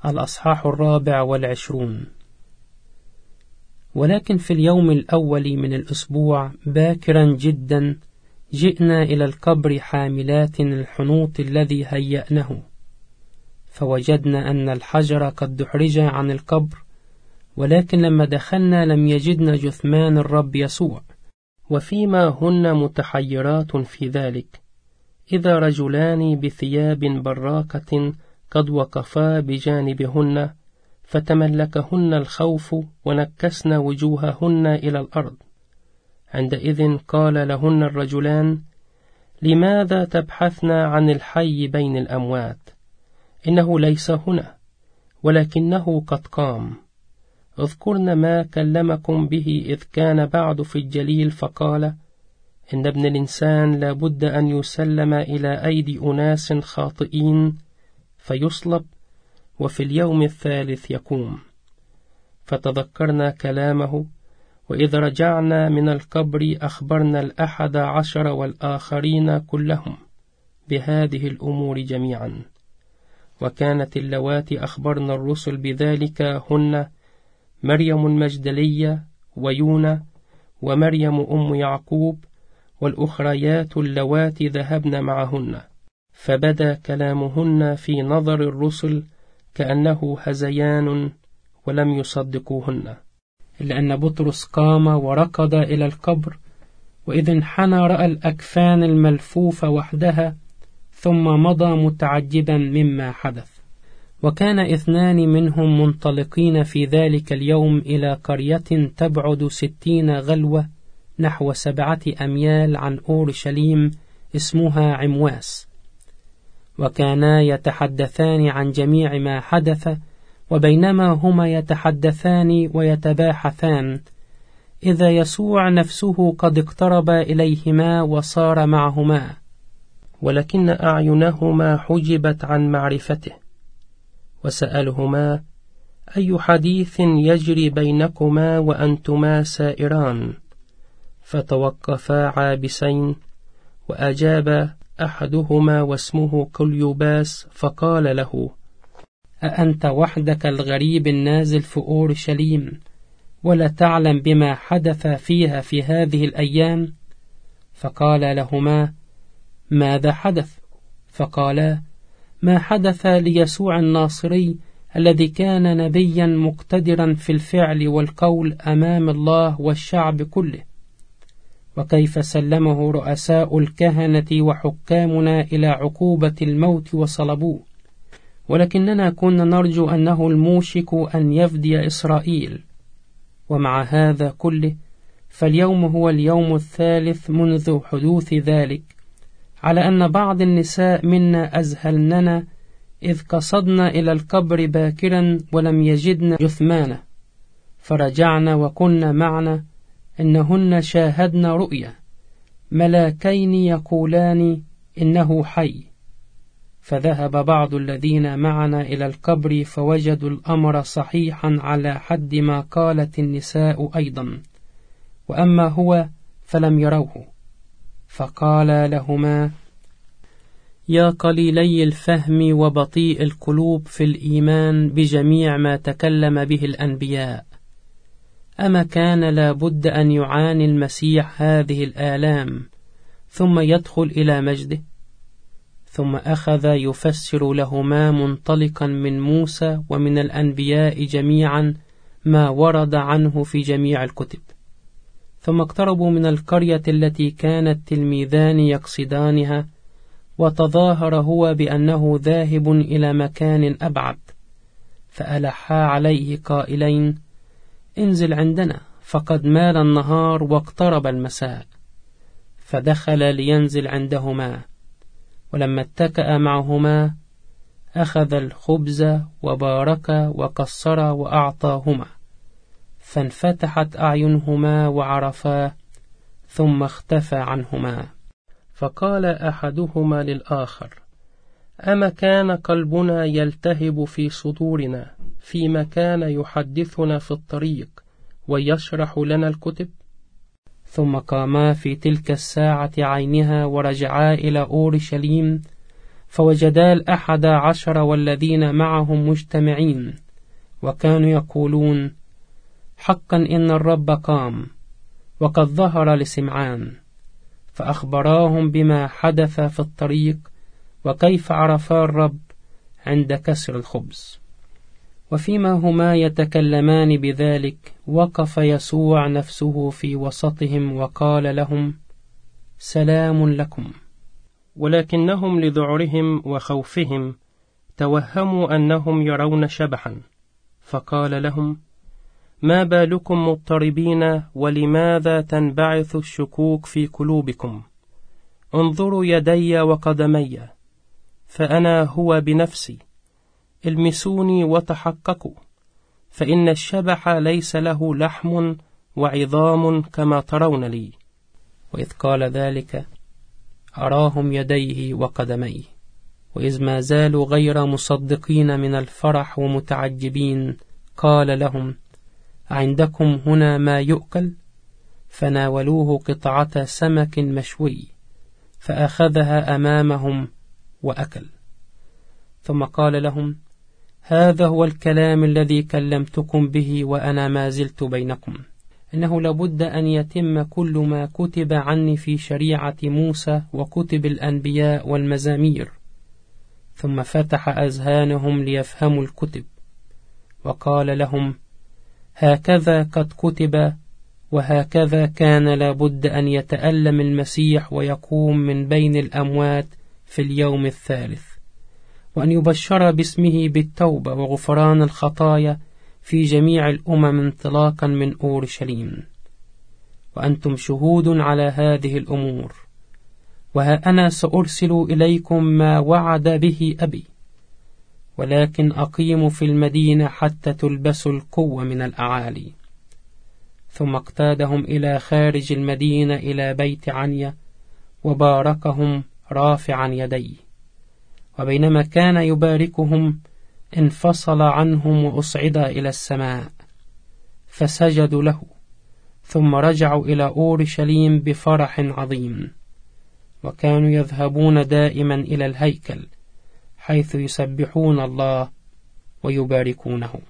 الأصحاح 24. ولكن في اليوم الأول من الأسبوع باكرا جدا جئنا إلى القبر حاملات الحنوط الذي هيأنه، فوجدنا أن الحجر قد دحرج عن القبر، ولكن لما دخلنا لم يجدنا جثمان الرب يسوع. وفيما هن متحيرات في ذلك، إذا رجلان بثياب براقة قد وقفا بجانبهن، فتملكهن الخوف ونكسن وجوههن إلى الأرض. عندئذ قال لهن الرجلان: لماذا تبحثن عن الحي بين الأموات؟ إنه ليس هنا، ولكنه قد قام. اذكرن ما كلمكم به إذ كان بعد في الجليل، فقال: إن ابن الإنسان لا بد أن يسلم إلى أيدي أناس خاطئين فيصلب، وفي اليوم الثالث يقوم. فتذكرنا كلامه، وإذا رجعنا من القبر أخبرنا 11 والآخرين كلهم بهذه الأمور جميعا. وكانت اللواتي أخبرنا الرسل بذلك هن مريم المجدلية ويونا ومريم أم يعقوب والأخريات اللواتي ذهبن معهن. فبدا كلامهن في نظر الرسل كأنه هزيان، ولم يصدقوهن. إلا أن بطرس قام وركض إلى القبر، وإذ انحنى رأى الأكفان الملفوفة وحدها، ثم مضى متعجبا مما حدث. وكان 2 منهم منطلقين في ذلك اليوم إلى قرية تبعد 60 غلوة نحو 7 أميال عن أورشليم، اسمها عمواس. وكانا يتحدثان عن جميع ما حدث، وبينما هما يتحدثان ويتباحثان، إذا يسوع نفسه قد اقترب إليهما وصار معهما، ولكن أعينهما حجبت عن معرفته. وسألهما: أي حديث يجري بينكما وأنتما سائران؟ فتوقفا عابسين، وأجاب أحدهما واسمه كليوباس فقال له: أأنت وحدك الغريب النازل في أورشليم، ولا تعلم بما حدث فيها في هذه الأيام؟ فقال لهما: ماذا حدث؟ فقالا: ما حدث ليسوع الناصري، الذي كان نبيا مقتدرا في الفعل والقول أمام الله والشعب كله، وكيف سلمه رؤساء الكهنة وحكامنا إلى عقوبة الموت وصلبوه، ولكننا كنا نرجو أنه الموشك أن يفدي إسرائيل. ومع هذا كله فاليوم هو اليوم الثالث منذ حدوث ذلك، على أن بعض النساء منا أذهلننا، إذ قصدنا إلى القبر باكرا ولم يجدن جثمانه، فرجعنا وكنا معنا إنهن شاهدن رؤيا، ملاكين يقولان إنه حي. فذهب بعض الذين معنا إلى القبر فوجدوا الأمر صحيحا على حد ما قالت النساء أيضا، وأما هو فلم يروه. فقال لهما: يا قليلي الفهم وبطيء القلوب في الإيمان بجميع ما تكلم به الأنبياء، أما كان لابد أن يعاني المسيح هذه الآلام ثم يدخل إلى مجده؟ ثم أخذ يفسر لهما منطلقا من موسى ومن الأنبياء جميعا ما ورد عنه في جميع الكتب. ثم اقتربوا من القرية التي كان التلميذان يقصدانها، وتظاهر هو بأنه ذاهب إلى مكان أبعد، فألحا عليه قائلين: انزل عندنا، فقد مال النهار واقترب المساء. فدخل لينزل عندهما، ولما اتكأ معهما أخذ الخبز وبارك وكسر وأعطاهما، فانفتحت أعينهما وعرفاه، ثم اختفى عنهما. فقال أحدهما للآخر: أما كان قلبنا يلتهب في صدورنا فيما كان يحدثنا في الطريق ويشرح لنا الكتب؟ ثم قاما في تلك الساعة عينها ورجعا إلى أورشليم، فوجدا 11 والذين معهم مجتمعين، وكانوا يقولون: حقا إن الرب قام وقد ظهر لسمعان. فأخبراهم بما حدث في الطريق وكيف عرفا الرب عند كسر الخبز. وفيما هما يتكلمان بذلك وقف يسوع نفسه في وسطهم وقال لهم: سلام لكم. ولكنهم لذعرهم وخوفهم توهموا أنهم يرون شبحا، فقال لهم: ما بالكم مضطربين، ولماذا تنبعث الشكوك في قلوبكم؟ انظروا يدي وقدمي، فأنا هو بنفسي، المسوني وتحققوا، فإن الشبح ليس له لحم وعظام كما ترون لي. وإذ قال ذلك أراهم يديه وقدميه. وإذ ما زالوا غير مصدقين من الفرح ومتعجبين، قال لهم: عندكم هنا ما يؤكل؟ فناولوه قطعة سمك مشوي، فأخذها أمامهم وأكل. ثم قال لهم: هذا هو الكلام الذي كلمتكم به وأنا ما زلت بينكم، إنه لابد أن يتم كل ما كتب عني في شريعة موسى وكتب الأنبياء والمزامير. ثم فتح أذهانهم ليفهموا الكتب، وقال لهم: هكذا قد كتب، وهكذا كان لابد أن يتألم المسيح ويقوم من بين الأموات في اليوم الثالث، وأن يبشر باسمه بالتوبة وغفران الخطايا في جميع الأمم انطلاقا من أورشليم. وأنتم شهود على هذه الأمور. وها أنا سأرسل إليكم ما وعد به أبي، ولكن أقيم في المدينة حتى تلبسوا القوة من الأعالي. ثم اقتادهم إلى خارج المدينة إلى بيت عنيا، وباركهم رافعا يديه. وبينما كان يباركهم انفصل عنهم وأصعد إلى السماء، فسجدوا له، ثم رجعوا إلى أورشليم بفرح عظيم. وكانوا يذهبون دائما إلى الهيكل، حيث يسبحون الله ويباركونه.